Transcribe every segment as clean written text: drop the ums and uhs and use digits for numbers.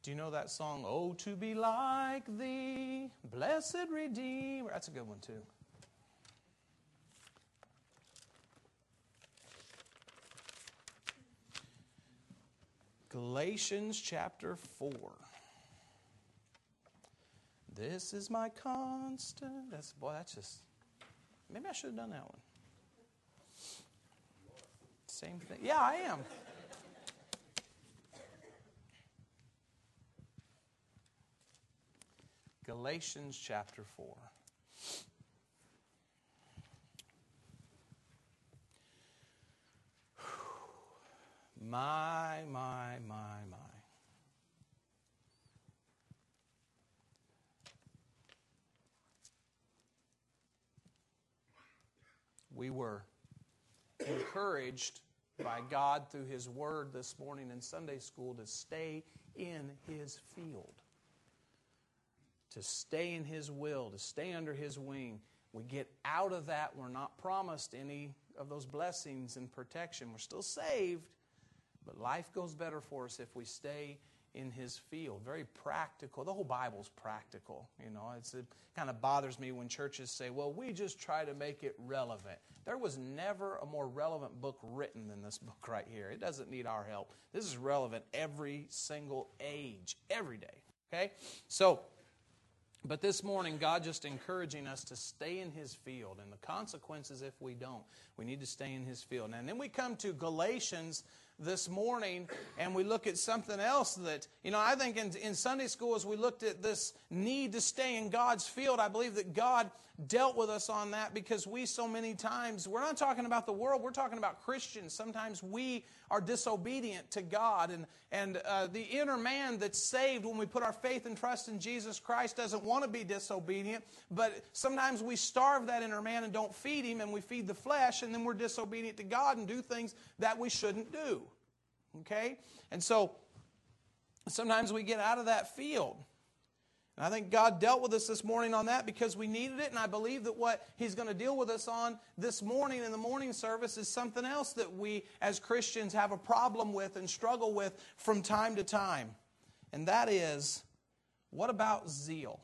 Do you know that song, Oh, to be like thee, blessed Redeemer? That's a good one too. Galatians chapter 4. This is my constant. That's just, maybe I should have done that one. Same thing. Yeah, I am. Galatians chapter 4. My. We were encouraged by God through His Word this morning in Sunday school to stay in His field, to stay in His will, to stay under His wing. We get out of that. We're not promised any of those blessings and protection. We're still saved, but life goes better for us if we stay in His field. Very practical. The whole Bible's practical. You know, it kind of bothers me when churches say, well, we just try to make it relevant. There was never a more relevant book written than this book right here. It doesn't need our help. This is relevant every single age, every day. Okay? So, but this morning, God just encouraging us to stay in His field. And the consequences if we don't, we need to stay in His field. And then we come to Galatians this morning, and we look at something else that, you know, I think in Sunday school as we looked at this need to stay in God's field, I believe that God dealt with us on that because we so many times, we're not talking about the world, we're talking about Christians. Sometimes we are disobedient to God, and the inner man that's saved when we put our faith and trust in Jesus Christ doesn't want to be disobedient, but sometimes we starve that inner man and don't feed him, and we feed the flesh, and then we're disobedient to God and do things that we shouldn't do. Okay? And so, sometimes we get out of that field. And I think God dealt with us this morning on that because we needed it, and I believe that what He's going to deal with us on this morning in the morning service is something else that we as Christians have a problem with and struggle with from time to time. And that is, what about zeal?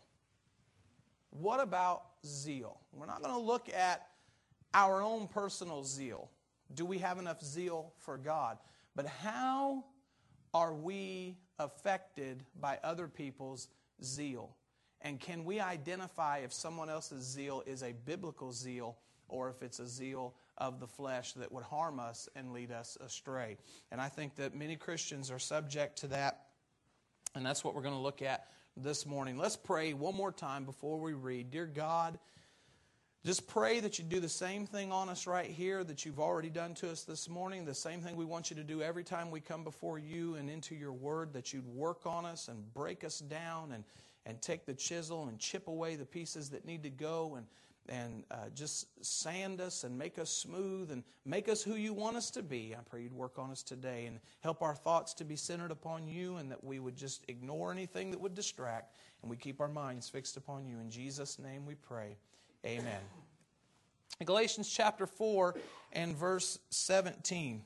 What about zeal? We're not going to look at our own personal zeal. Do we have enough zeal for God? But how are we affected by other people's zeal? And can we identify if someone else's zeal is a biblical zeal or if it's a zeal of the flesh that would harm us and lead us astray? And I think that many Christians are subject to that, and that's what we're going to look at this morning. Let's pray one more time before we read. Dear God, just pray that you do the same thing on us right here that you've already done to us this morning, the same thing we want you to do every time we come before you and into your word, that you'd work on us and break us down and take the chisel and chip away the pieces that need to go and just sand us and make us smooth and make us who you want us to be. I pray you'd work on us today and help our thoughts to be centered upon you and that we would just ignore anything that would distract and we keep our minds fixed upon you. In Jesus' name we pray. Amen. Galatians chapter 4 and verse 17.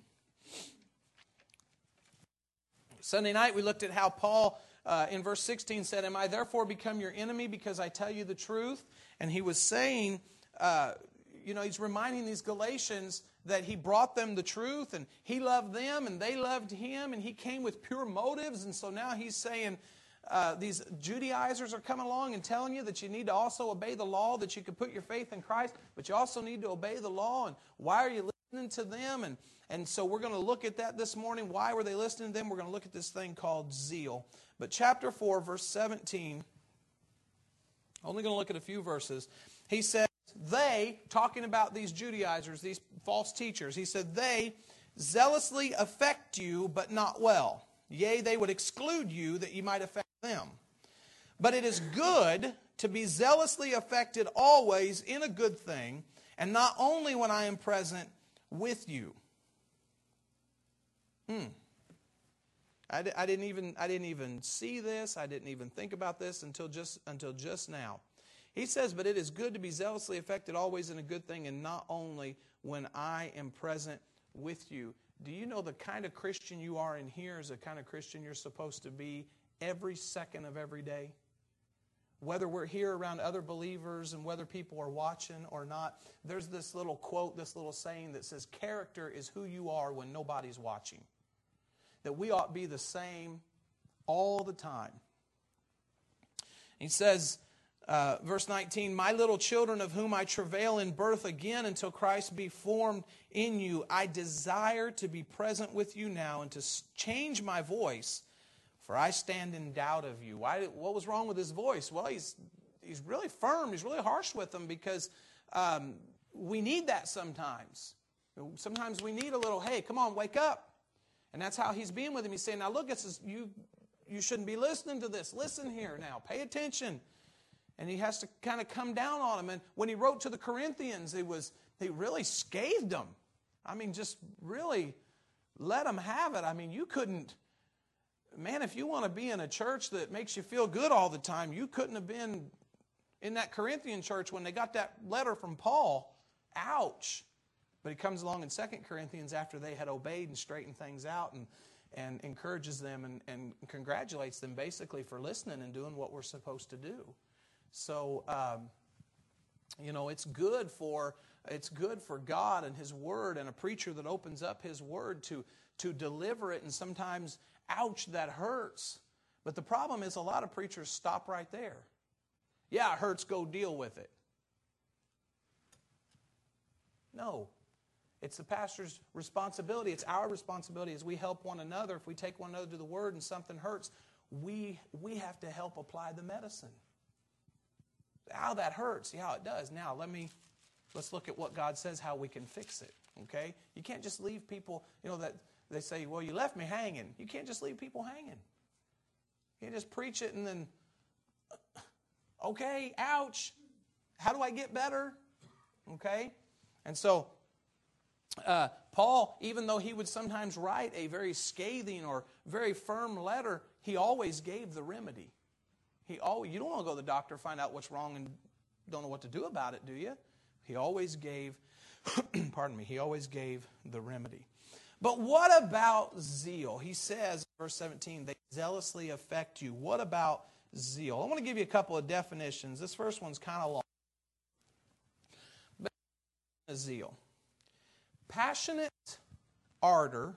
Sunday night we looked at how Paul in verse 16 said, am I therefore become your enemy because I tell you the truth? And he was saying, he's reminding these Galatians that he brought them the truth and he loved them and they loved him and he came with pure motives. And so now he's saying, these Judaizers are coming along and telling you that you need to also obey the law, that you can put your faith in Christ, but you also need to obey the law. And why are you listening to them? And so we're going to look at that this morning. Why were they listening to them? We're going to look at this thing called zeal. But chapter 4, verse 17, only going to look at a few verses. He says, they, talking about these Judaizers, these false teachers, he said, they zealously affect you, but not well. Yea, they would exclude you that you might affect them. But it is good to be zealously affected always in a good thing, and not only when I am present with you. I didn't even see this. I didn't even think about this until just now. He says, but it is good to be zealously affected always in a good thing, and not only when I am present with you. Do you know the kind of Christian you are in here is the kind of Christian you're supposed to be every second of every day? Whether we're here around other believers and whether people are watching or not, there's this little quote, this little saying that says, character is who you are when nobody's watching. That we ought to be the same all the time. He says, verse 19, my little children of whom I travail in birth again until Christ be formed in you, I desire to be present with you now and to change my voice, for I stand in doubt of you. What was wrong with his voice? Well, he's really firm. He's really harsh with them because we need that sometimes. Sometimes we need a little, hey, come on, wake up. And that's how he's being with him. He's saying, now look, you shouldn't be listening to this. Listen here now. Pay attention. And he has to kind of come down on them. And when he wrote to the Corinthians, he really scathed them. I mean, just really let them have it. I mean, you couldn't. Man, if you want to be in a church that makes you feel good all the time, you couldn't have been in that Corinthian church when they got that letter from Paul. Ouch. But he comes along in 2 Corinthians after they had obeyed and straightened things out and encourages them and congratulates them basically for listening and doing what we're supposed to do. So, it's good for God and His Word and a preacher that opens up His Word to deliver it, and sometimes, ouch, that hurts. But the problem is a lot of preachers stop right there. Yeah, it hurts, go deal with it. No. It's the pastor's responsibility. It's our responsibility as we help one another. If we take one another to the Word and something hurts, we have to help apply the medicine. How that hurts. See how it does. Now, let's look at what God says, how we can fix it. Okay? You can't just leave people, that they say, well, you left me hanging. You can't just leave people hanging. You can't just preach it and then, okay, ouch. How do I get better? Okay? And so, Paul, even though he would sometimes write a very scathing or very firm letter, he always gave the remedy. You don't want to go to the doctor, find out what's wrong, and don't know what to do about it, do you? He always gave, he always gave the remedy. But what about zeal? He says, verse 17, they zealously affect you. What about zeal? I want to give you a couple of definitions. This first one's kind of long. But zeal. Passionate ardor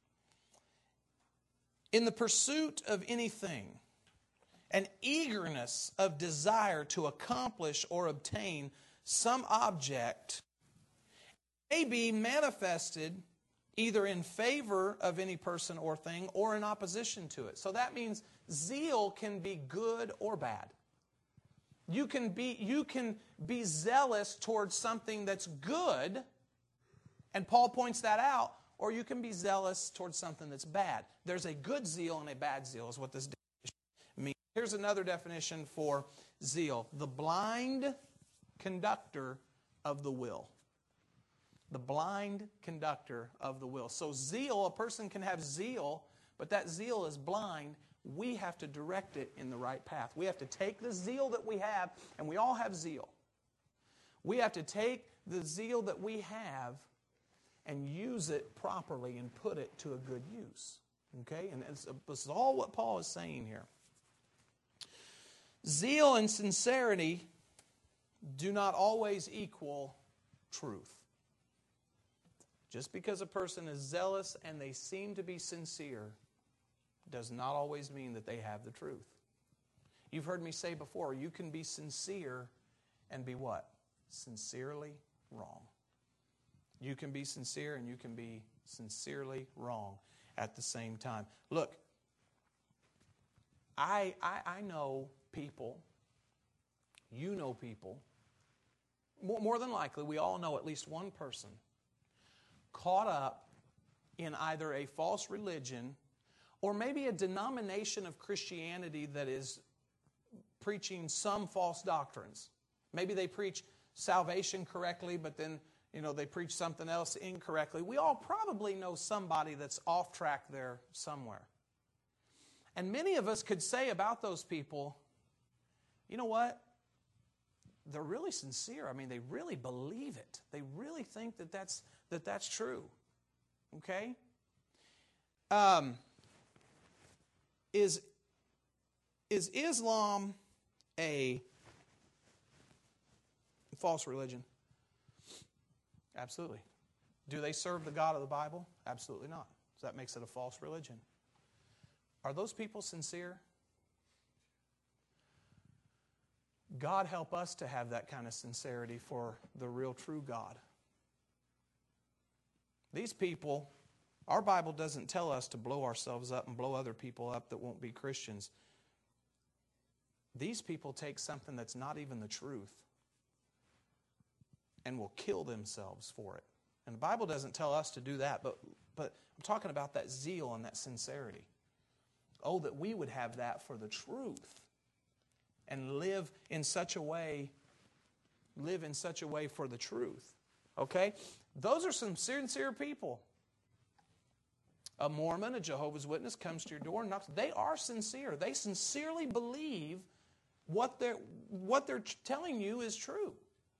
in the pursuit of anything, an eagerness of desire to accomplish or obtain some object may be manifested either in favor of any person or thing or in opposition to it. So that means zeal can be good or bad. You can be zealous towards something that's good, and Paul points that out, or you can be zealous towards something that's bad. There's a good zeal and a bad zeal is what this definition means. Here's another definition for zeal. The blind conductor of the will. The blind conductor of the will. So zeal, a person can have zeal, but that zeal is blind. We have to direct it in the right path. We have to take the zeal that we have, and we all have zeal. We have to take the zeal that we have and use it properly and put it to a good use. Okay? And this is all what Paul is saying here. Zeal and sincerity do not always equal truth. Just because a person is zealous and they seem to be sincere does not always mean that they have the truth. You've heard me say before, you can be sincere and be what? Sincerely wrong. You can be sincere and you can be sincerely wrong at the same time. Look, I know people, you know people, more than likely we all know at least one person caught up in either a false religion or maybe a denomination of Christianity that is preaching some false doctrines. Maybe they preach salvation correctly, but then they preach something else incorrectly. We all probably know somebody that's off track there somewhere. And many of us could say about those people, you know what? They're really sincere. I mean, they really believe it. They really think that that's true. Okay? is Islam a false religion? Absolutely. Do they serve the God of the Bible? Absolutely not. So that makes it a false religion. Are those people sincere? God help us to have that kind of sincerity for the real true God. These people, our Bible doesn't tell us to blow ourselves up and blow other people up that won't be Christians. These people take something that's not even the truth and will kill themselves for it. And the Bible doesn't tell us to do that, but I'm talking about that zeal and that sincerity. Oh, that we would have that for the truth and live in such a way for the truth. Okay? Those are some sincere people. A Mormon, a Jehovah's Witness comes to your door and knocks. They are sincere. They sincerely believe what they're telling you is true.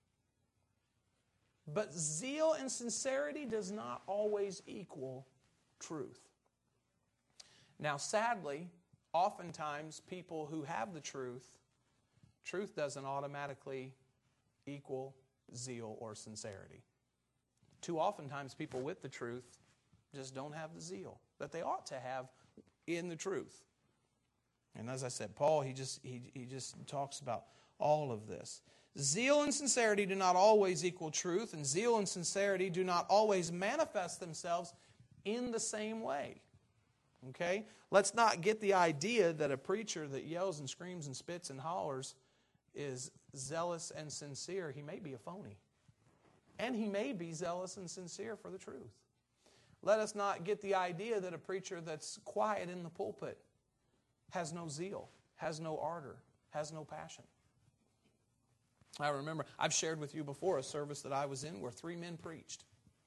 But zeal and sincerity does not always equal truth. Now, sadly, oftentimes people who have the truth doesn't automatically equal zeal or sincerity. Too oftentimes people with the truth just don't have the zeal that they ought to have in the truth. And as I said, Paul, he just talks about all of this. Zeal and sincerity do not always equal truth, and zeal and sincerity do not always manifest themselves in the same way. Okay? Let's not get the idea that a preacher that yells and screams and spits and hollers is zealous and sincere. He may be a phony. And he may be zealous and sincere for the truth. Let us not get the idea that a preacher that's quiet in the pulpit has no zeal, has no ardor, has no passion. I remember, I've shared with you before a service that I was in where 3 men preached.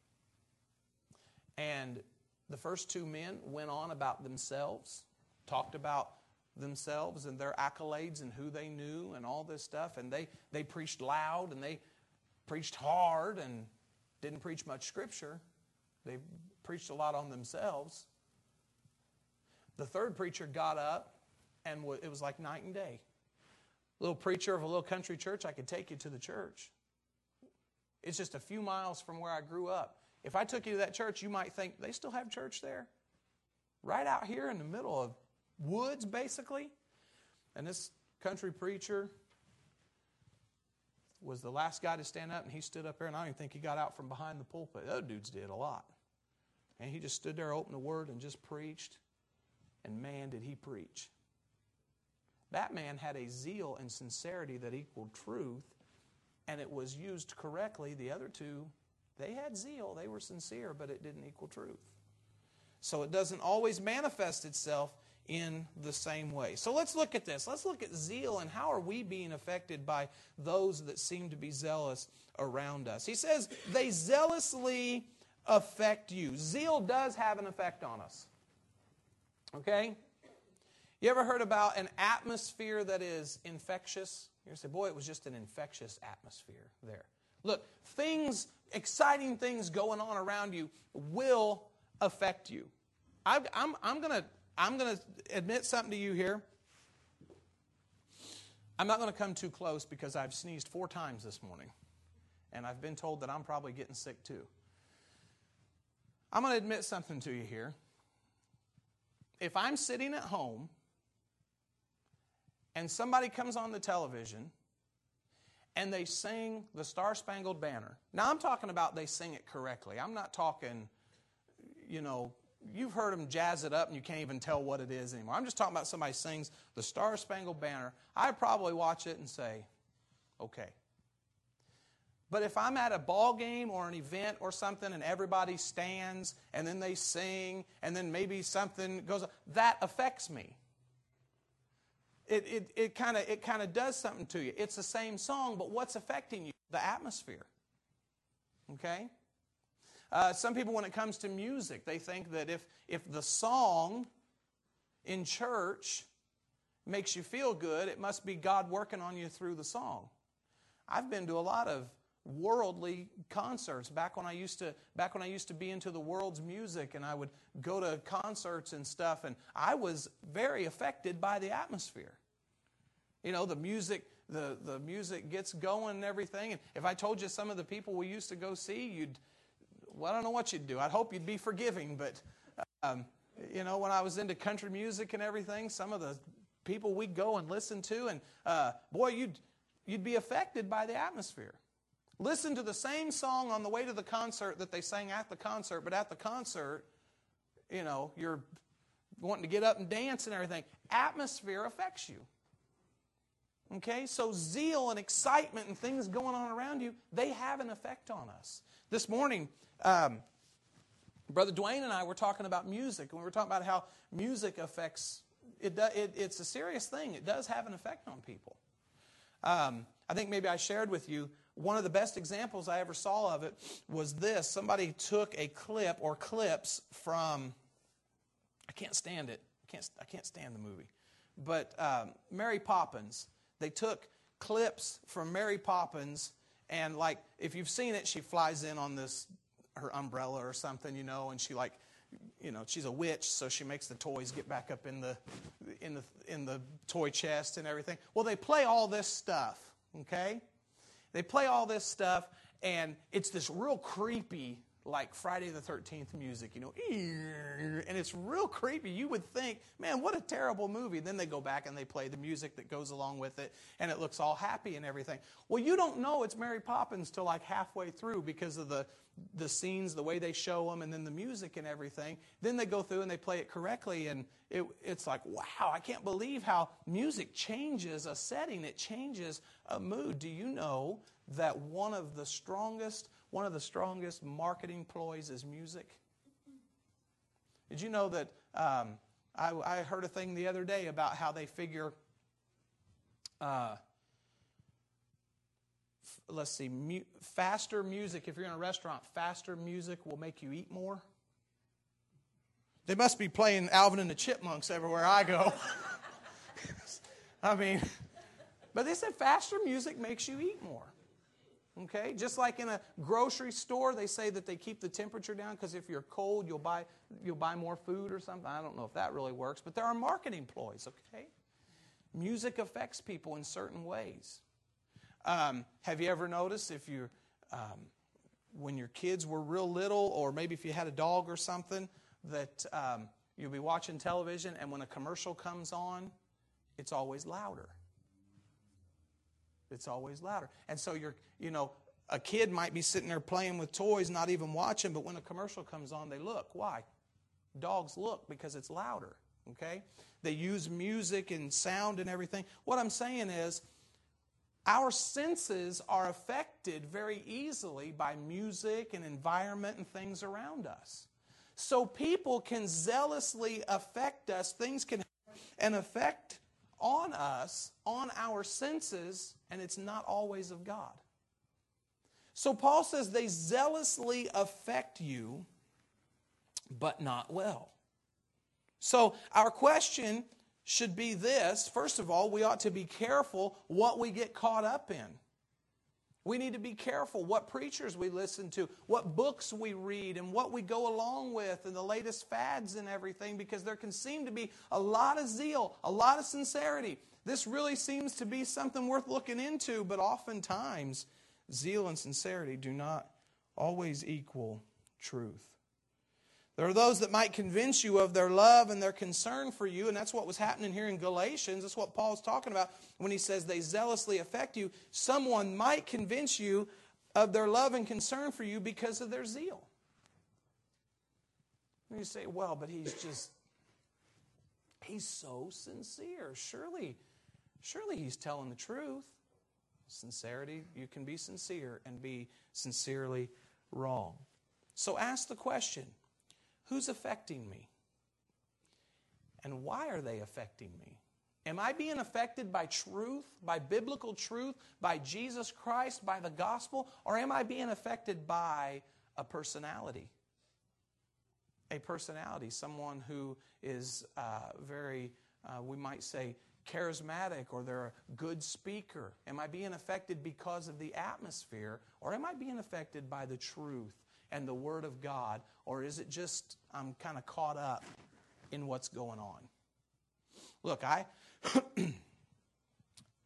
And the first 2 men went on about themselves, talked about themselves and their accolades and who they knew and all this stuff. And they preached loud and they preached hard and didn't preach much scripture. They preached a lot on themselves. The third preacher got up and it was like night and day. Little preacher of a little country church, I could take you to the church. It's just a few miles from where I grew up. If I took you to that church, you might think, they still have church there? Right out here in the middle of woods, basically. And this country preacher was the last guy to stand up, and he stood up there, and I don't even think he got out from behind the pulpit. Those dudes did a lot. And he just stood there, opened the Word, and just preached. And man, did he preach. That man had a zeal and sincerity that equaled truth, and it was used correctly. The other 2, they had zeal, they were sincere, but it didn't equal truth. So it doesn't always manifest itself in the same way. So let's look at this. Let's look at zeal and how are we being affected by those that seem to be zealous around us. He says, they zealously affect you. Zeal does have an effect on us. Okay? You ever heard about an atmosphere that is infectious? You say, boy, it was just an infectious atmosphere there. Look, exciting things going on around you will affect you. I'm going to admit something to you here. I'm not going to come too close because I've sneezed 4 times this morning. And I've been told that I'm probably getting sick too. I'm going to admit something to you here. If I'm sitting at home and somebody comes on the television and they sing the Star-Spangled Banner. Now, I'm talking about they sing it correctly. I'm not talking, you've heard them jazz it up and you can't even tell what it is anymore. I'm just talking about somebody sings the Star-Spangled Banner. I'd probably watch it and say, okay. But if I'm at a ball game or an event or something and everybody stands and then they sing and then maybe something goes on, that affects me. It kind of does something to you. It's the same song, but what's affecting you? The atmosphere. Okay? Some people, when it comes to music, they think that if the song in church makes you feel good, it must be God working on you through the song. I've been to a lot of worldly concerts back when I used to be into the world's music, and I would go to concerts and stuff, and I was very affected by the atmosphere. You know, the music gets going and everything. And if I told you some of the people we used to go see, I don't know what you'd do. I'd hope you'd be forgiving. But, you know, when I was into country music and everything, some of the people we'd go and listen to, and boy, you'd be affected by the atmosphere. Listen to the same song on the way to the concert that they sang at the concert, but at the concert, you know, you're wanting to get up and dance and everything. Atmosphere affects you. Okay, so zeal and excitement and things going on around you, they have an effect on us. This morning, Brother Dwayne and I were talking about music, and we were talking about how music affects, it's a serious thing. It does have an effect on people. I think maybe I shared with you, one of the best examples I ever saw of it was this. Somebody took a clip or clips from, I can't stand it. I can't stand the movie. But Mary Poppins. They took clips from Mary Poppins, and like, if you've seen it, she flies in on her umbrella or something, you know, and she like, you know, she's a witch, so she makes the toys get back up in the toy chest and everything. Well, they play all this stuff, okay? They play all this stuff, and it's this real creepy, like Friday the 13th music, you know, and it's real creepy. You would think, man, what a terrible movie. Then they go back and they play the music that goes along with it, and it looks all happy and everything. Well, you don't know it's Mary Poppins till like halfway through because of the scenes, the way they show them, and then the music and everything. Then they go through and they play it correctly, and it's like, wow, I can't believe how music changes a setting. It changes a mood. Do you know that one of the strongest marketing ploys is music? Did you know that I heard a thing the other day about how they figure, faster music, if you're in a restaurant, faster music will make you eat more? They must be playing Alvin and the Chipmunks everywhere I go. I mean, but they said faster music makes you eat more. Okay, just like in a grocery store, they say that they keep the temperature down because if you're cold, you'll buy more food or something. I don't know if that really works, but there are marketing ploys. Okay, music affects people in certain ways. Have you ever noticed when your kids were real little, or maybe if you had a dog or something, that you'll be watching television, and when a commercial comes on, it's always louder. It's always louder. And so a kid might be sitting there playing with toys, not even watching, but when a commercial comes on, they look. Why? Dogs look because it's louder. Okay? They use music and sound and everything. What I'm saying is, our senses are affected very easily by music and environment and things around us. So people can zealously affect us. Things can have an effect on us, on our senses, and it's not always of God. So Paul says they zealously affect you, but not well. So our question should be this. First of all, we ought to be careful what we get caught up in. We need to be careful what preachers we listen to, what books we read, and what we go along with, and the latest fads and everything, because there can seem to be a lot of zeal, a lot of sincerity. This really seems to be something worth looking into, but oftentimes zeal and sincerity do not always equal truth. There are those that might convince you of their love and their concern for you, and that's what was happening here in Galatians. That's what Paul's talking about when he says they zealously affect you. Someone might convince you of their love and concern for you because of their zeal. And you say, well, but he's so sincere. Surely he's telling the truth. Sincerity, you can be sincere and be sincerely wrong. So ask the question, who's affecting me? And why are they affecting me? Am I being affected by truth, by biblical truth, by Jesus Christ, by the gospel? Or am I being affected by a personality? A personality, someone who is very, we might say, charismatic, or they're a good speaker. Am I being affected because of the atmosphere? Or am I being affected by the truth and the Word of God? Or is it just I'm kind of caught up in what's going on? Look,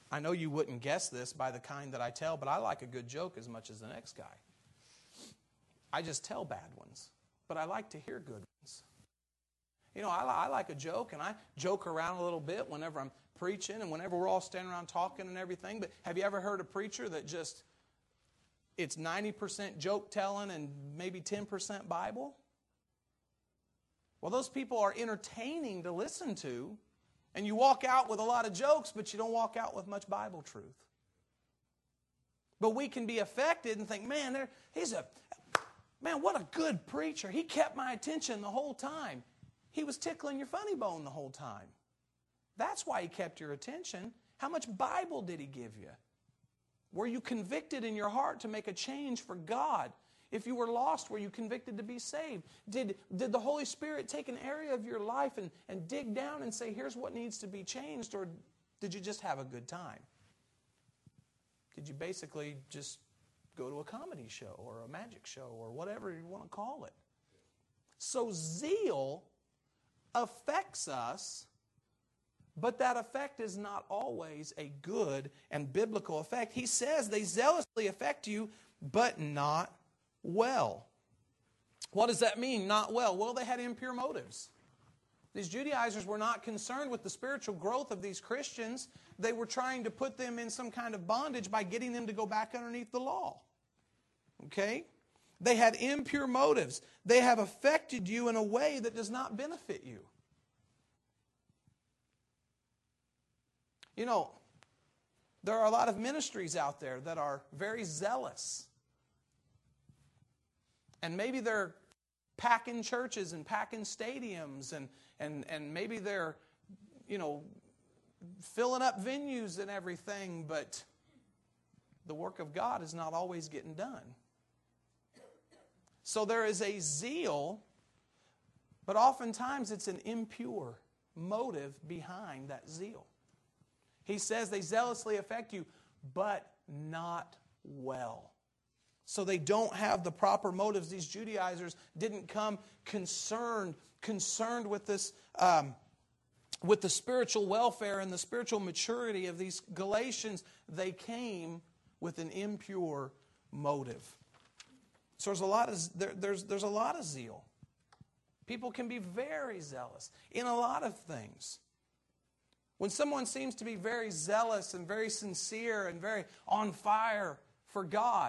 I know you wouldn't guess this by the kind that I tell, but I like a good joke as much as the next guy. I just tell bad ones, but I like to hear good ones. You know, I like a joke, and I joke around a little bit whenever I'm preaching and whenever we're all standing around talking and everything. But have you ever heard a preacher that just, it's 90% joke telling and maybe 10% Bible? Well, those people are entertaining to listen to, and you walk out with a lot of jokes, but you don't walk out with much Bible truth. But we can be affected and think, man, what a good preacher. He kept my attention the whole time. He was tickling your funny bone the whole time. That's why he kept your attention. How much Bible did he give you? Were you convicted in your heart to make a change for God? If you were lost, were you convicted to be saved? Did the Holy Spirit take an area of your life and dig down and say, here's what needs to be changed? Or did you just have a good time? Did you basically just go to a comedy show or a magic show or whatever you want to call it? So zeal affects us, but that effect is not always a good and biblical effect. He says they zealously affect you, but not well. What does that mean, not well? Well, they had impure motives. These Judaizers were not concerned with the spiritual growth of these Christians. They were trying to put them in some kind of bondage by getting them to go back underneath the law. Okay? They had impure motives. They have affected you in a way that does not benefit you. You know, there are a lot of ministries out there that are very zealous. And maybe they're packing churches and packing stadiums and maybe they're, you know, filling up venues and everything, but the work of God is not always getting done. So there is a zeal, but oftentimes it's an impure motive behind that zeal. He says they zealously affect you, but not well. So they don't have the proper motives. These Judaizers didn't come concerned with this, with the spiritual welfare and the spiritual maturity of these Galatians. They came with an impure motive. So there's a lot of zeal. People can be very zealous in a lot of things. When someone seems to be very zealous and very sincere and very on fire for God,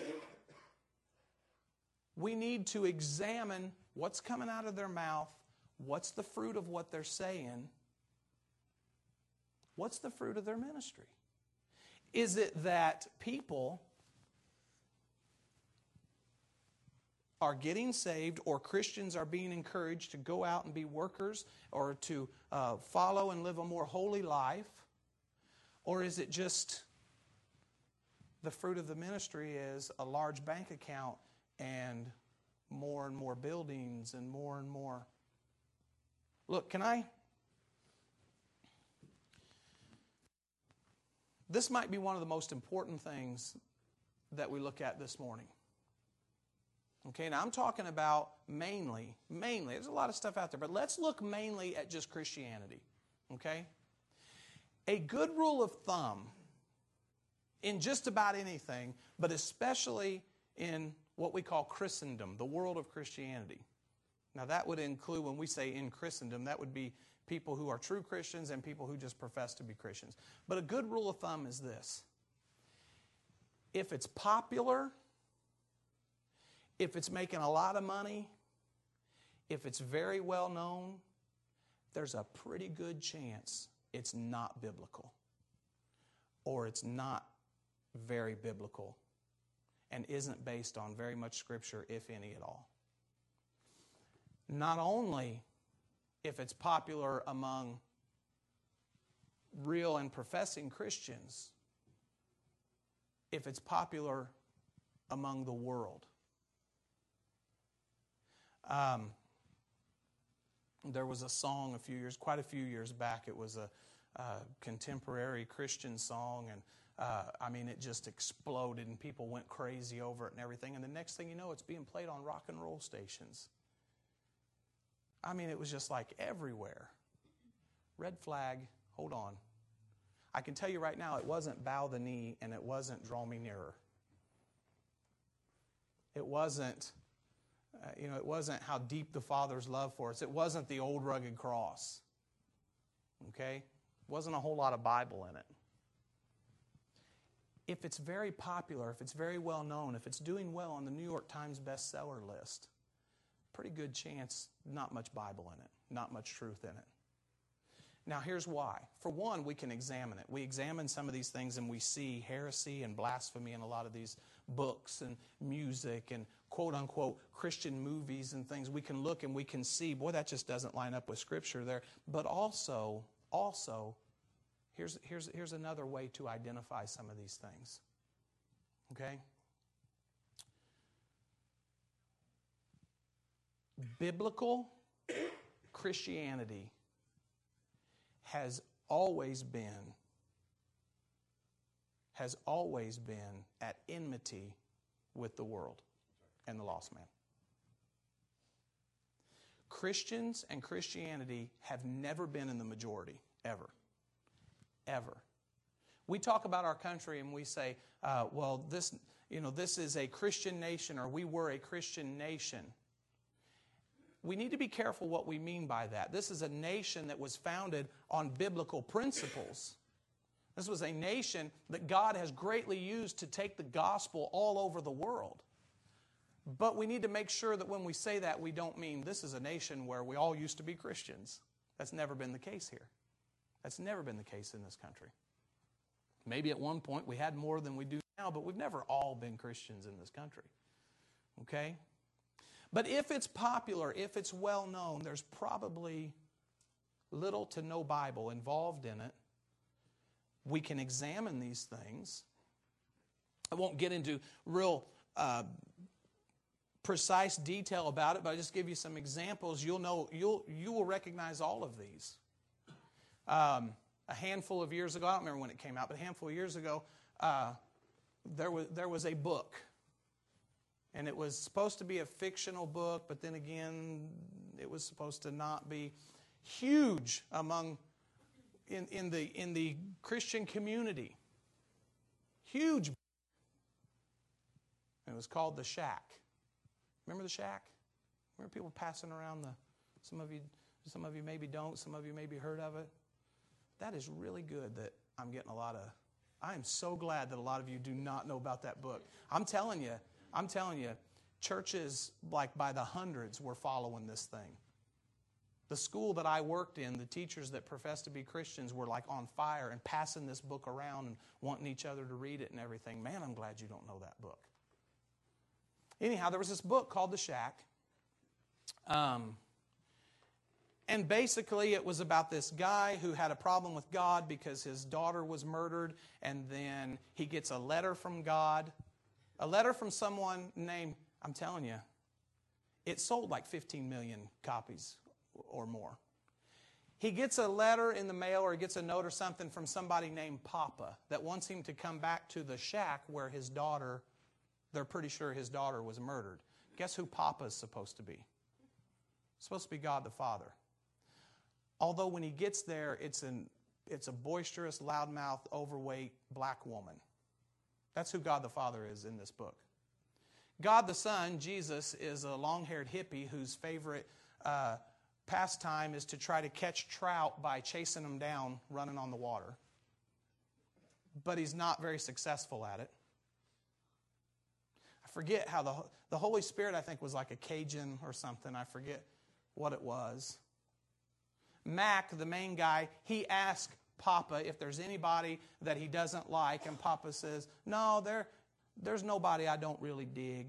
we need to examine what's coming out of their mouth, what's the fruit of what they're saying, what's the fruit of their ministry. Is it that people are getting saved, or Christians are being encouraged to go out and be workers or to follow and live a more holy life? Or is it just the fruit of the ministry is a large bank account and more buildings and more? Look, this might be one of the most important things that we look at this morning. Okay, now I'm talking about mainly, there's a lot of stuff out there, but let's look mainly at just Christianity, okay? A good rule of thumb in just about anything, but especially in what we call Christendom, the world of Christianity. Now that would include, when we say in Christendom, that would be people who are true Christians and people who just profess to be Christians. But a good rule of thumb is this: if it's popular, if it's making a lot of money, if it's very well known, there's a pretty good chance it's not biblical, or it's not very biblical and isn't based on very much Scripture, if any at all. Not only if it's popular among real and professing Christians, if it's popular among the world. There was a song quite a few years back. It was a contemporary Christian song, and it just exploded, and people went crazy over it and everything. And the next thing you know, it's being played on rock and roll stations. It was just like everywhere. Red flag, hold on. I can tell you right now, it wasn't bow the knee and it wasn't draw me nearer. It wasn't, it wasn't how deep the Father's love for us. It wasn't the old rugged cross. Okay? Wasn't a whole lot of Bible in it. If it's very popular, if it's very well known, if it's doing well on the New York Times bestseller list, pretty good chance not much Bible in it, not much truth in it. Now here's why. For one, we can examine it. We examine some of these things and we see heresy and blasphemy in a lot of these books and music and quote-unquote Christian movies and things. We can look and we can see, boy, that just doesn't line up with Scripture there. But also, here's another way to identify some of these things. Okay? Biblical Christianity has always been at enmity with the world and the lost man. Christians and Christianity have never been in the majority, ever. Ever. We talk about our country and we say, this is a Christian nation, or we were a Christian nation. We need to be careful what we mean by that. This is a nation that was founded on biblical principles. This was a nation that God has greatly used to take the gospel all over the world. But we need to make sure that when we say that, we don't mean this is a nation where we all used to be Christians. That's never been the case here. That's never been the case in this country. Maybe at one point we had more than we do now, but we've never all been Christians in this country. Okay? But if it's popular, if it's well known, there's probably little to no Bible involved in it. We can examine these things. I won't get into real precise detail about it, but I'll just give you some examples. You will recognize all of these. A handful of years ago, I don't remember when it came out, but a handful of years ago, there was a book. And it was supposed to be a fictional book, but then again, it was supposed to not be huge in the Christian community. Huge. And it was called The Shack. Remember The Shack? Remember people passing around some of you maybe don't, some of you maybe heard of it. That is really good that I'm getting I am so glad that a lot of you do not know about that book. I'm telling you, churches like by the hundreds were following this thing. The school that I worked in, the teachers that professed to be Christians were like on fire and passing this book around and wanting each other to read it and everything. Man, I'm glad you don't know that book. Anyhow, there was this book called The Shack. And basically it was about this guy who had a problem with God because his daughter was murdered, and then he gets a letter from God. A letter from someone named, I'm telling you, it sold like 15 million copies or more. He gets a letter in the mail, or he gets a note or something from somebody named Papa that wants him to come back to the shack where his daughter, they're pretty sure his daughter was murdered. Guess who Papa is supposed to be? It's supposed to be God the Father. Although when he gets there, it's a boisterous, loudmouth, overweight black woman. That's who God the Father is in this book. God the Son, Jesus, is a long-haired hippie whose favorite pastime is to try to catch trout by chasing them down, running on the water. But he's not very successful at it. I forget how the Holy Spirit, I think, was like a Cajun or something. I forget what it was. Mac, the main guy, he asked Papa if there's anybody that he doesn't like, and Papa says, no, there's nobody I don't really dig.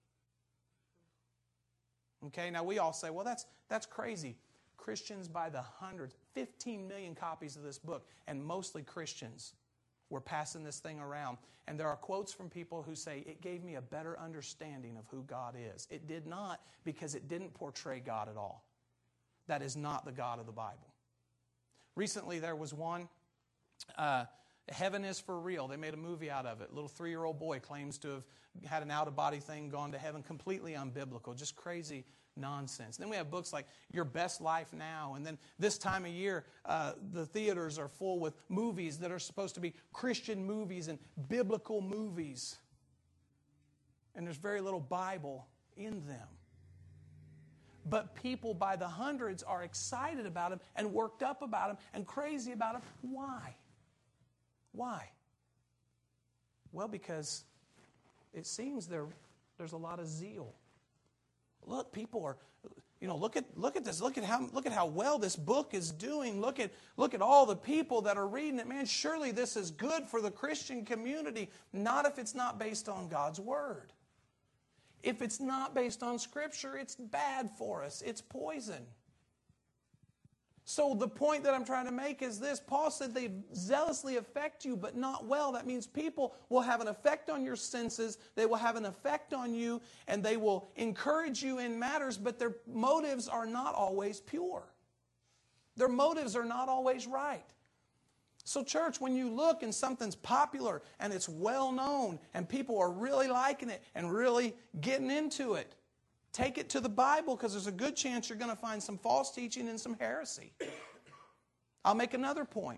Okay, now we all say, well, that's crazy. Christians by the hundreds, 15 million copies of this book, and mostly Christians were passing this thing around. And there are quotes from people who say, it gave me a better understanding of who God is. It did not, because it didn't portray God at all. That is not the God of the Bible. Recently there was one, Heaven is for real. They made a movie out of it. Little 3-year-old boy claims to have had an out-of-body thing, gone to heaven. Completely unbiblical. Just crazy nonsense. Then we have books like Your Best Life Now. And then this time of year, the theaters are full with movies that are supposed to be Christian movies and biblical movies. And there's very little Bible in them. But people by the hundreds are excited about them and worked up about them and crazy about them. Why? Why? Well, because it seems there's a lot of zeal. Look, people are, look at this. Look at how well this book is doing. Look at all the people that are reading it. Man, surely this is good for the Christian community. Not if it's not based on God's Word. If it's not based on Scripture, it's bad for us. It's poison. So the point that I'm trying to make is this. Paul said they zealously affect you, but not well. That means people will have an effect on your senses. They will have an effect on you, and they will encourage you in matters, but their motives are not always pure. Their motives are not always right. So church, when you look and something's popular and it's well known and people are really liking it and really getting into it, take it to the Bible, because there's a good chance you're going to find some false teaching and some heresy. I'll make another point.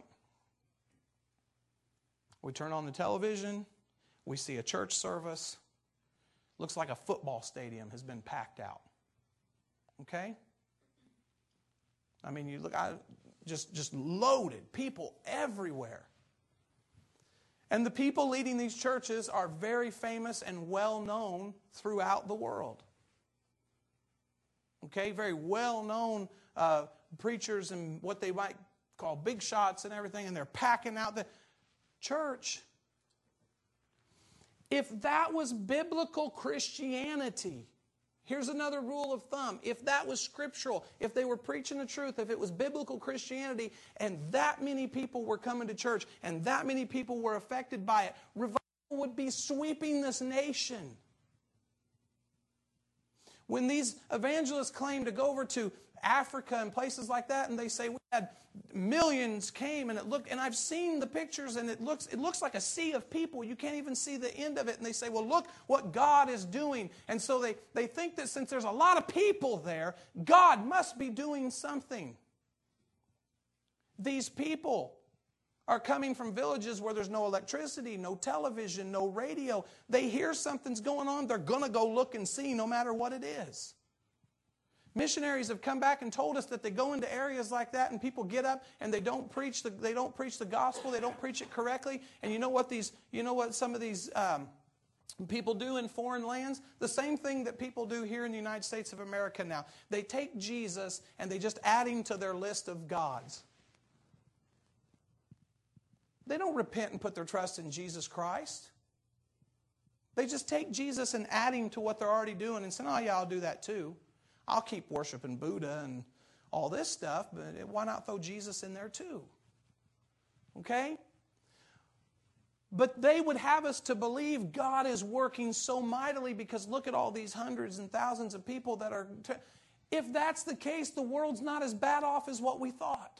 We turn on the television, we see a church service. Looks like a football stadium has been packed out. Okay? I mean, you look, just loaded, people everywhere. And the people leading these churches are very famous and well known throughout the world. Okay, very well-known preachers and what they might call big shots and everything, and they're packing out the church. If that was biblical Christianity, here's another rule of thumb. If that was scriptural, if they were preaching the truth, if it was biblical Christianity, and that many people were coming to church, and that many people were affected by it, revival would be sweeping this nation. When these evangelists claim to go over to Africa and places like that, and they say we had millions came, and and I've seen the pictures, and it looks like a sea of people. You can't even see the end of it. And they say, well, look what God is doing. And so they think that since there's a lot of people there, God must be doing something. These people are coming from villages where there's no electricity, no television, no radio. They hear something's going on, they're going to go look and see no matter what it is. Missionaries have come back and told us that they go into areas like that and people get up and they don't preach the gospel, they don't preach it correctly. And you know what some of these people do in foreign lands? The same thing that people do here in the United States of America now. They take Jesus and they just add him to their list of gods. They don't repent and put their trust in Jesus Christ. They just take Jesus and add him to what they're already doing and say, oh yeah, I'll do that too. I'll keep worshiping Buddha and all this stuff, but why not throw Jesus in there too? Okay? But they would have us to believe God is working so mightily because look at all these hundreds and thousands of people that are... If that's the case, the world's not as bad off as what we thought.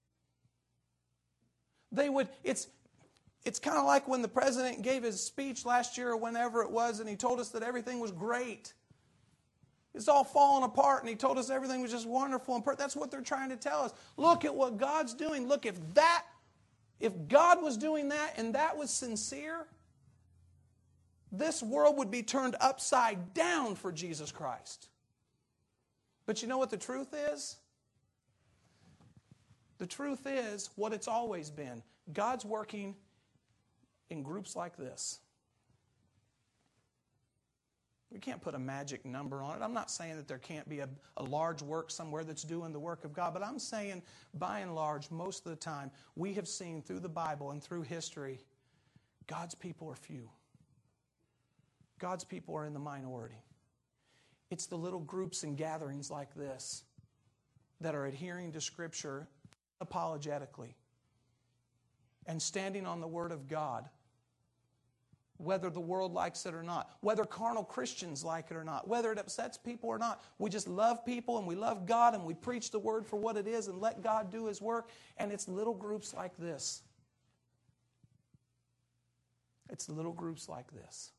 It's kind of like when the president gave his speech last year or whenever it was, and he told us that everything was great. It's all falling apart, and he told us everything was just wonderful and perfect. That's what they're trying to tell us. Look at what God's doing. Look, if God was doing that and that was sincere, this world would be turned upside down for Jesus Christ. But you know what the truth is? The truth is what it's always been. God's working in groups like this. We can't put a magic number on it. I'm not saying that there can't be a large work somewhere that's doing the work of God, but I'm saying, by and large, most of the time, we have seen through the Bible and through history, God's people are few. God's people are in the minority. It's the little groups and gatherings like this that are adhering to Scripture apologetically and standing on the Word of God, whether the world likes it or not, whether carnal Christians like it or not, whether it upsets people or not. We just love people and we love God and we preach the Word for what it is and let God do His work. And it's little groups like this It's little groups like this.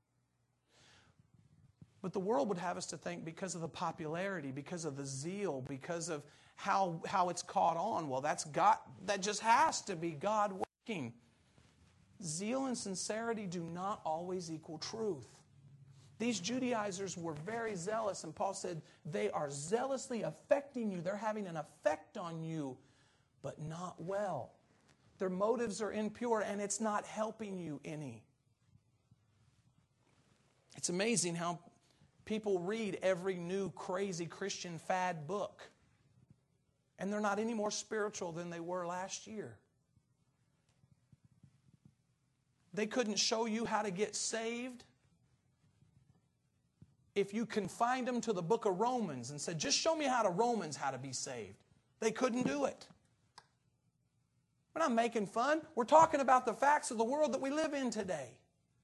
But the world would have us to think because of the popularity, because of the zeal, because of how it's caught on, well, that just has to be God working. Zeal and sincerity do not always equal truth. These Judaizers were very zealous, and Paul said they are zealously affecting you. They're having an effect on you, but not well. Their motives are impure, and it's not helping you any. It's amazing how people read every new crazy Christian fad book, and they're not any more spiritual than they were last year. They couldn't show you how to get saved if you confined them to the book of Romans and said, just show me how to be saved. They couldn't do it. We're not making fun. We're talking about the facts of the world that we live in today.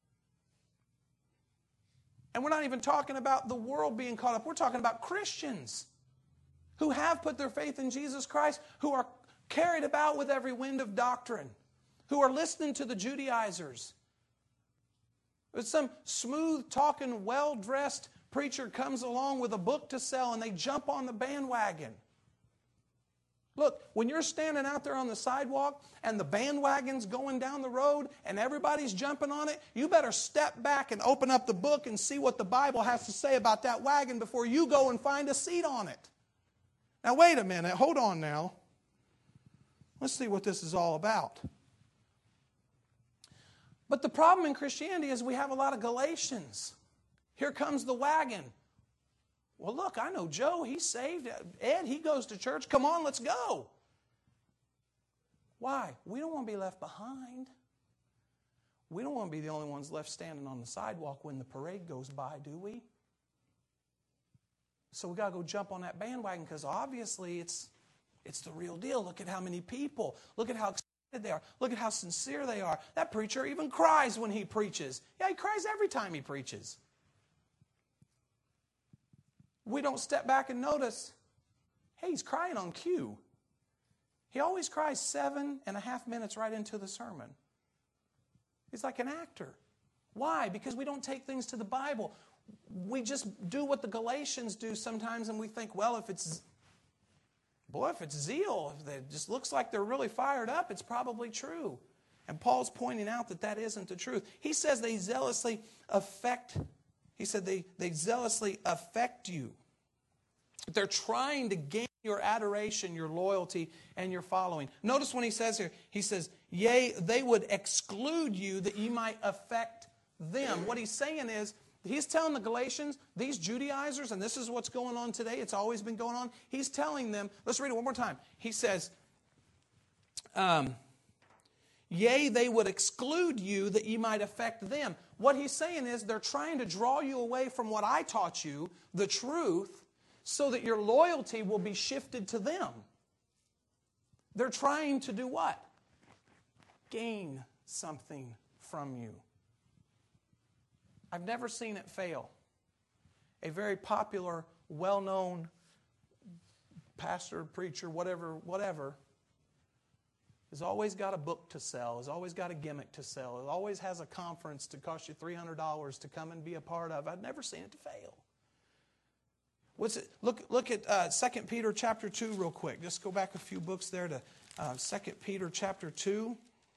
And we're not even talking about the world being caught up. We're talking about Christians who have put their faith in Jesus Christ, who are carried about with every wind of doctrine, who are listening to the Judaizers. But some smooth-talking, well-dressed preacher comes along with a book to sell and they jump on the bandwagon. Look, when you're standing out there on the sidewalk and the bandwagon's going down the road and everybody's jumping on it, you better step back and open up the book and see what the Bible has to say about that wagon before you go and find a seat on it. Now, wait a minute. Hold on now. Let's see what this is all about. But the problem in Christianity is we have a lot of Galatians. Here comes the wagon. Well, look, I know Joe, he's saved. Ed, he goes to church. Come on, let's go. Why? We don't want to be left behind. We don't want to be the only ones left standing on the sidewalk when the parade goes by, do we? So we got to go jump on that bandwagon because obviously it's the real deal. Look at how many people. Look at how excited they are. Look at how sincere they are. That preacher even cries when he preaches. Yeah, he cries every time he preaches. We don't step back and notice, hey, he's crying on cue. He always cries 7.5 minutes right into the sermon. He's like an actor. Why? Because we don't take things to the Bible. We just do what the Galatians do sometimes, and we think, well, if it's zeal, if it just looks like they're really fired up, it's probably true. And Paul's pointing out that that isn't the truth. He says they zealously affect you. They're trying to gain your adoration, your loyalty, and your following. Notice when he says here, he says, yea, they would exclude you that ye might affect them. What he's saying is, he's telling the Galatians, these Judaizers, and this is what's going on today, it's always been going on, he's telling them, let's read it one more time. He says, yea, they would exclude you that ye might affect them. What he's saying is they're trying to draw you away from what I taught you, the truth, so that your loyalty will be shifted to them. They're trying to do what? Gain something from you. I've never seen it fail. A very popular, well-known pastor, preacher, whatever, has always got a book to sell, has always got a gimmick to sell, it always has a conference to cost you $300 to come and be a part of. I've never seen it to fail. Look at 2 Peter chapter 2 real quick. Just go back a few books there to 2 Peter chapter 2.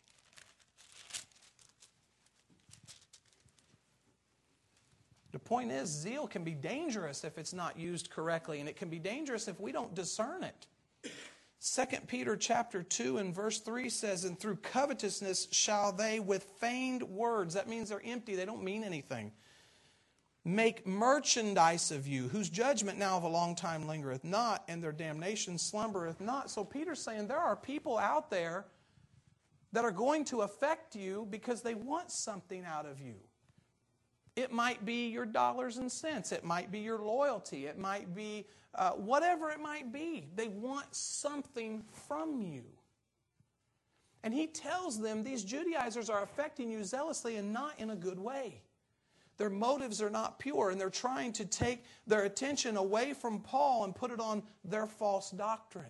The point is, zeal can be dangerous if it's not used correctly, and it can be dangerous if we don't discern it. 2 Peter chapter 2 and verse 3 says, and through covetousness shall they with feigned words, that means they're empty, they don't mean anything, make merchandise of you, whose judgment now of a long time lingereth not, and their damnation slumbereth not. So Peter's saying there are people out there that are going to affect you because they want something out of you. It might be your dollars and cents. It might be your loyalty. It might be whatever it might be. They want something from you. And he tells them these Judaizers are affecting you zealously and not in a good way. Their motives are not pure, and they're trying to take their attention away from Paul and put it on their false doctrine.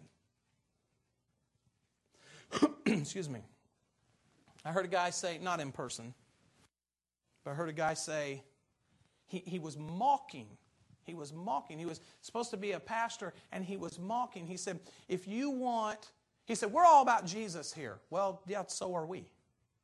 Excuse me. I heard a guy say, not in person, But I heard a guy say he was mocking. He was mocking. He was supposed to be a pastor, and he was mocking. He said, if you want... He said, we're all about Jesus here. Well, yeah, so are we.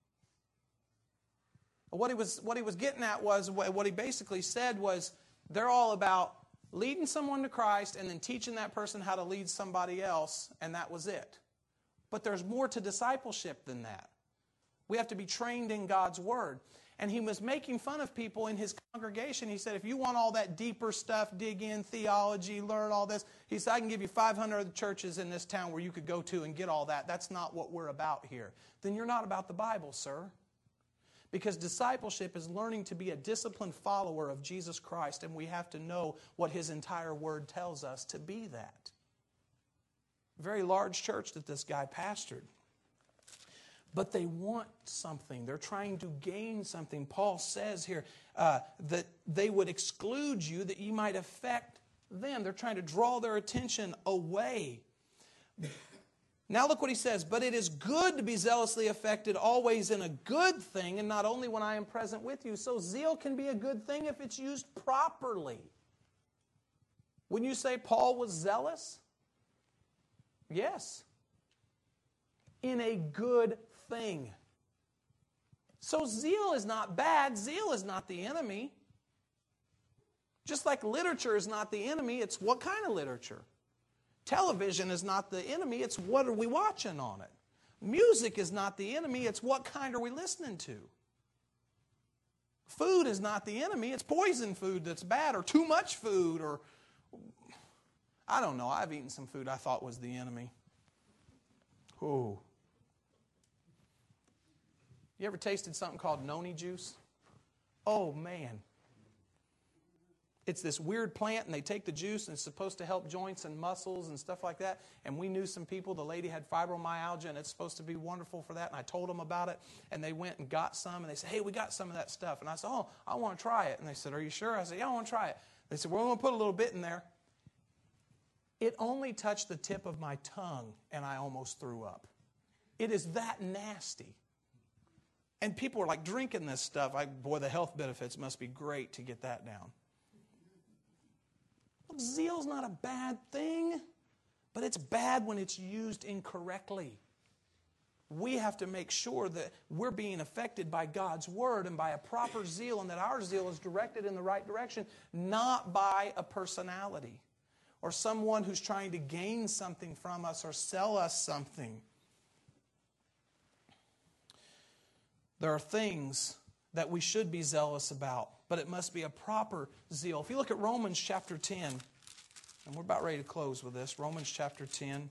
What he was getting at was, what he basically said was, they're all about leading someone to Christ and then teaching that person how to lead somebody else, and that was it. But there's more to discipleship than that. We have to be trained in God's Word. And he was making fun of people in his congregation. He said, if you want all that deeper stuff, dig in, theology, learn all this, he said, I can give you 500 other churches in this town where you could go to and get all that. That's not what we're about here. Then you're not about the Bible, sir. Because discipleship is learning to be a disciplined follower of Jesus Christ, and we have to know what His entire Word tells us to be that. A very large church that this guy pastored. But they want something. They're trying to gain something. Paul says here that they would exclude you that you might affect them. They're trying to draw their attention away. Now look what he says. But it is good to be zealously affected always in a good thing, and not only when I am present with you. So zeal can be a good thing if it's used properly. Wouldn't you say Paul was zealous? Yes. In a good thing. So zeal is not bad. Zeal is not the enemy. Just like literature is not the enemy, it's what kind of literature? Television is not the enemy, it's what are we watching on it. Music is not the enemy, it's what kind are we listening to. Food is not the enemy, it's poison food that's bad, or too much food, or I don't know. I've eaten some food I thought was the enemy. Oh. You ever tasted something called noni juice? Oh, man. It's this weird plant, and they take the juice, and it's supposed to help joints and muscles and stuff like that. And we knew some people. The lady had fibromyalgia, and it's supposed to be wonderful for that. And I told them about it, and they went and got some. And they said, hey, we got some of that stuff. And I said, oh, I want to try it. And they said, are you sure? I said, yeah, I want to try it. They said, well, we're going to put a little bit in there. It only touched the tip of my tongue, and I almost threw up. It is that nasty. And people are like drinking this stuff. Boy, the health benefits must be great to get that down. Look, zeal's not a bad thing, but it's bad when it's used incorrectly. We have to make sure that we're being affected by God's Word and by a proper zeal, and that our zeal is directed in the right direction, not by a personality or someone who's trying to gain something from us or sell us something. There are things that we should be zealous about, but it must be a proper zeal. If you look at Romans chapter 10, and we're about ready to close with this, Romans chapter 10.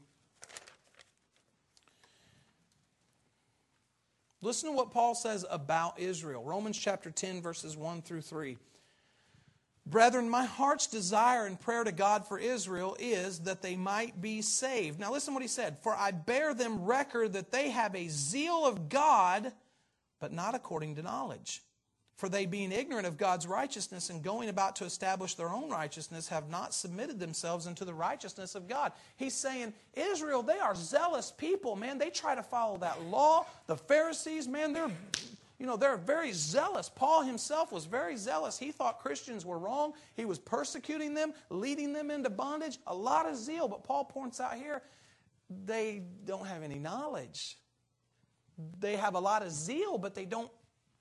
Listen to what Paul says about Israel. Romans chapter 10, verses 1 through 3. Brethren, my heart's desire and prayer to God for Israel is that they might be saved. Now listen to what he said. For I bear them record that they have a zeal of God, but not according to knowledge. For they, being ignorant of God's righteousness and going about to establish their own righteousness, have not submitted themselves unto the righteousness of God. He's saying, Israel, they are zealous people, man. They try to follow that law. The Pharisees, man, they're very zealous. Paul himself was very zealous. He thought Christians were wrong. He was persecuting them, leading them into bondage. A lot of zeal. But Paul points out here, they don't have any knowledge. They have a lot of zeal, but they don't.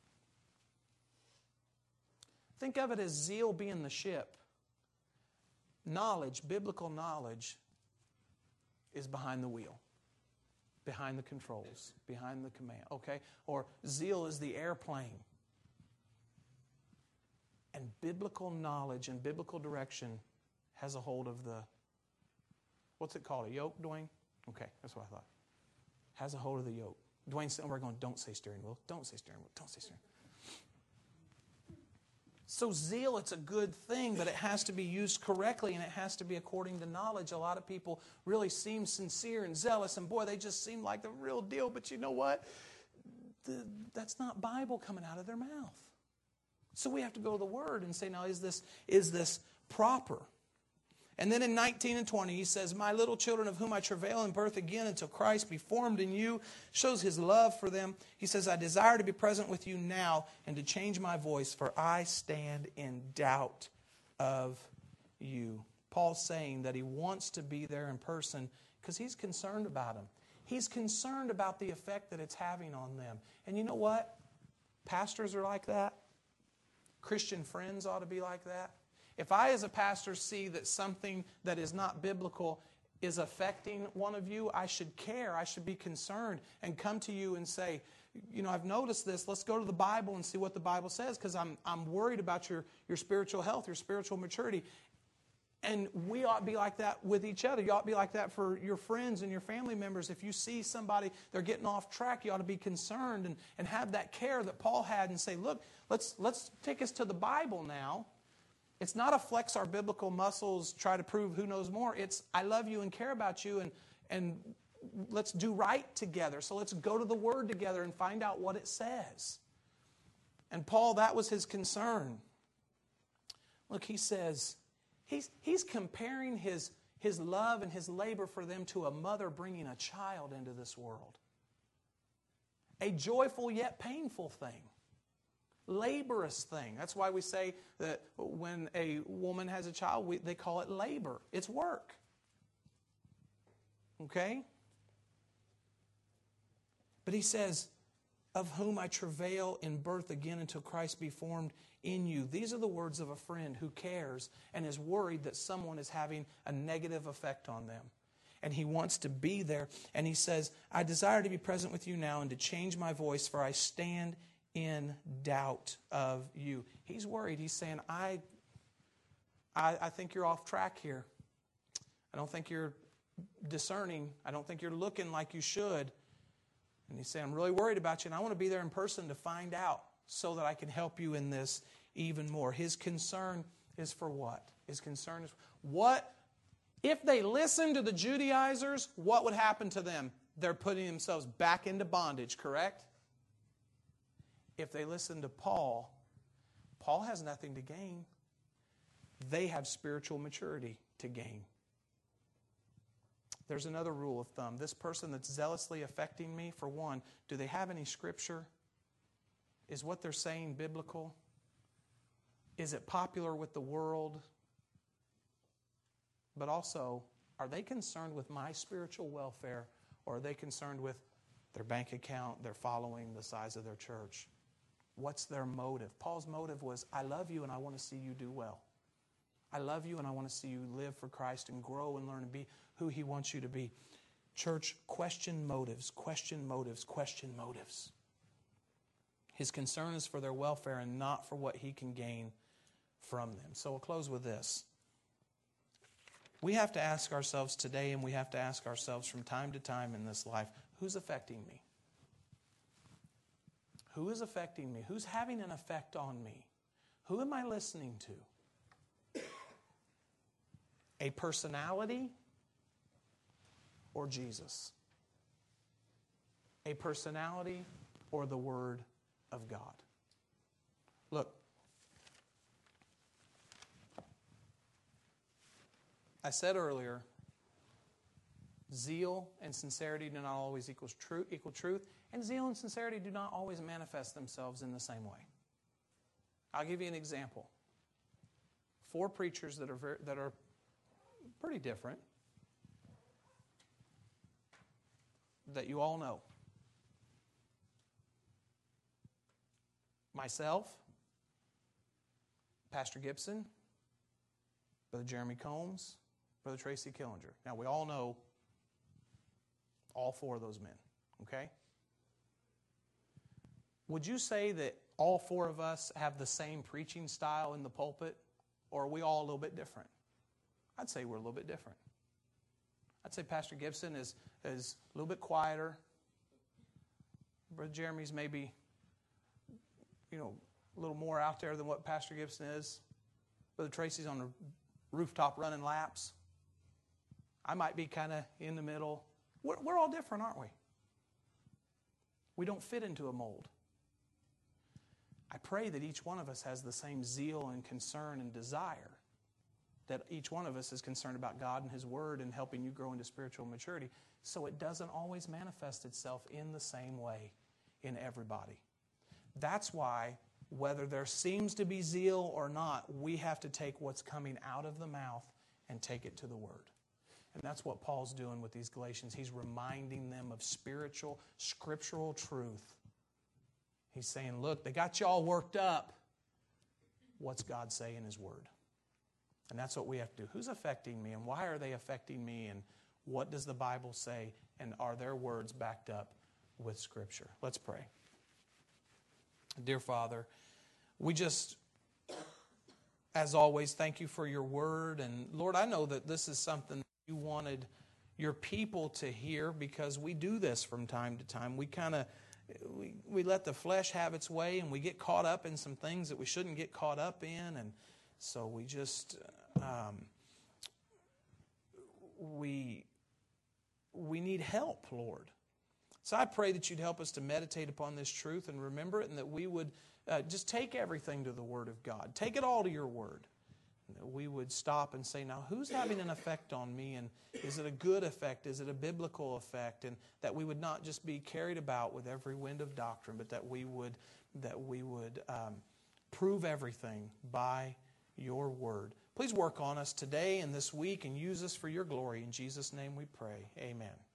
Think of it as zeal being the ship. Knowledge, biblical knowledge, is behind the wheel, behind the controls, behind the command. Okay? Or zeal is the airplane. And biblical knowledge and biblical direction has a hold of the, what's it called? A yoke, Dwayne? Okay, that's what I thought. Has a hold of the yoke. Dwayne's sitting over going, don't say steering wheel, don't say steering wheel, don't say steering wheel. So zeal, it's a good thing, but it has to be used correctly, and it has to be according to knowledge. A lot of people really seem sincere and zealous, and boy, they just seem like the real deal. But you know what? That's not Bible coming out of their mouth. So we have to go to the Word and say, now, is this proper? And then in 19 and 20, he says, my little children of whom I travail in birth again until Christ be formed in you, shows his love for them. He says, I desire to be present with you now and to change my voice, for I stand in doubt of you. Paul's saying that he wants to be there in person because he's concerned about them. He's concerned about the effect that it's having on them. And you know what? Pastors are like that. Christian friends ought to be like that. If I as a pastor see that something that is not biblical is affecting one of you, I should care. I should be concerned and come to you and say, you know, I've noticed this. Let's go to the Bible and see what the Bible says, because I'm worried about your spiritual health, your spiritual maturity. And we ought to be like that with each other. You ought to be like that for your friends and your family members. If you see somebody, they're getting off track, you ought to be concerned and have that care that Paul had and say, look, let's take us to the Bible now. It's not a flex our biblical muscles, try to prove who knows more. It's I love you and care about you, and let's do right together. So let's go to the Word together and find out what it says. And Paul, that was his concern. Look, he says, he's comparing his love and his labor for them to a mother bringing a child into this world. A joyful yet painful thing. Laborious thing. That's why we say that when a woman has a child, they call it labor. It's work. Okay? But he says, of whom I travail in birth again until Christ be formed in you. These are the words of a friend who cares and is worried that someone is having a negative effect on them. And he wants to be there. And he says, I desire to be present with you now and to change my voice, for I stand in doubt of you. He's worried. He's saying, I think you're off track here. I don't think you're discerning. I don't think you're looking like you should. And he's saying, I'm really worried about you, and I want to be there in person to find out so that I can help you in this even more. His concern is for what? His concern is what? If they listen to the Judaizers, what would happen to them? They're putting themselves back into bondage, correct? If they listen to Paul, Paul has nothing to gain. They have spiritual maturity to gain. There's another rule of thumb. This person that's zealously affecting me, for one, do they have any scripture? Is what they're saying biblical? Is it popular with the world? But also, are they concerned with my spiritual welfare, or are they concerned with their bank account, their following, the size of their church? What's their motive? Paul's motive was, I love you and I want to see you do well. I love you and I want to see you live for Christ and grow and learn to be who He wants you to be. Church, question motives, question motives, question motives. His concern is for their welfare and not for what he can gain from them. So we'll close with this. We have to ask ourselves today, and we have to ask ourselves from time to time in this life, who's affecting me? Who is affecting me? Who's having an effect on me? Who am I listening to? A personality or Jesus? A personality or the Word of God? Look, I said earlier, zeal and sincerity do not always equal truth, and zeal and sincerity do not always manifest themselves in the same way. I'll give you an example. 4 preachers that are pretty different, that you all know. Myself, Pastor Gibson, Brother Jeremy Combs, Brother Tracy Killinger. Now, we all know all 4 of those men, okay? Would you say that all 4 of us have the same preaching style in the pulpit, or are we all a little bit different? I'd say we're a little bit different. I'd say Pastor Gibson is a little bit quieter. Brother Jeremy's maybe, a little more out there than what Pastor Gibson is. Brother Tracy's on the rooftop running laps. I might be kind of in the middle. We're all different, aren't we? We don't fit into a mold. I pray that each one of us has the same zeal and concern and desire that each one of us is concerned about God and His Word and helping you grow into spiritual maturity. So it doesn't always manifest itself in the same way in everybody. That's why, whether there seems to be zeal or not, we have to take what's coming out of the mouth and take it to the Word. And that's what Paul's doing with these Galatians. He's reminding them of spiritual, scriptural truth. He's saying, look, they got you all worked up. What's God say in His Word? And that's what we have to do. Who's affecting me, and why are they affecting me, and what does the Bible say, and are their words backed up with Scripture? Let's pray. Dear Father, we just, as always, thank you for your Word. And Lord, I know that this is something that you wanted your people to hear, because we do this from time to time. We let the flesh have its way, and we get caught up in some things that we shouldn't get caught up in, and so we just we need help, Lord. So I pray that you'd help us to meditate upon this truth and remember it, and that we would just take everything to the Word of God. Take it all to your Word. And that we would stop and say, now, who's having an effect on me? And is it a good effect? Is it a biblical effect? And that we would not just be carried about with every wind of doctrine, but that we would prove everything by your Word. Please work on us today and this week and use us for your glory. In Jesus' name we pray. Amen.